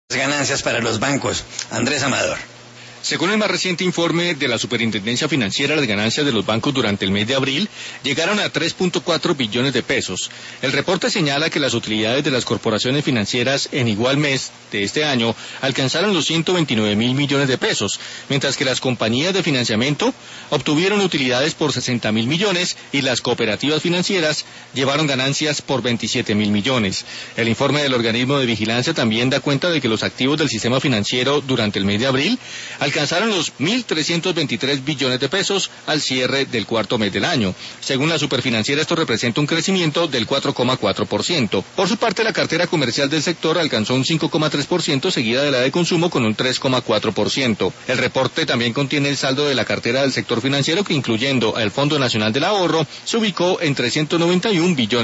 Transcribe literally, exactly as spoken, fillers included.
Ganancias para los bancos. Andrés Amador. Según el más reciente informe de la Superintendencia Financiera, las ganancias de los bancos durante el mes de abril llegaron a tres punto cuatro billones de pesos. El reporte señala que las utilidades de las corporaciones financieras en igual mes de este año alcanzaron los ciento veintinueve mil millones de pesos, mientras que las compañías de financiamiento obtuvieron utilidades por sesenta mil millones y las cooperativas financieras llevaron ganancias por veintisiete mil millones. El informe del organismo de vigilancia también da cuenta de que los activos del sistema financiero durante el mes de abril alcanzaron los mil trescientos veintitrés billones de pesos al cierre del cuarto mes del año. Según la Superfinanciera, esto representa un crecimiento del cuatro coma cuatro por ciento. Por su parte, la cartera comercial del sector alcanzó un cinco coma tres por ciento, seguida de la de consumo con un tres coma cuatro por ciento. El reporte también contiene el saldo de la cartera del sector financiero, que incluyendo el Fondo Nacional del Ahorro, se ubicó en trescientos noventa y un billones.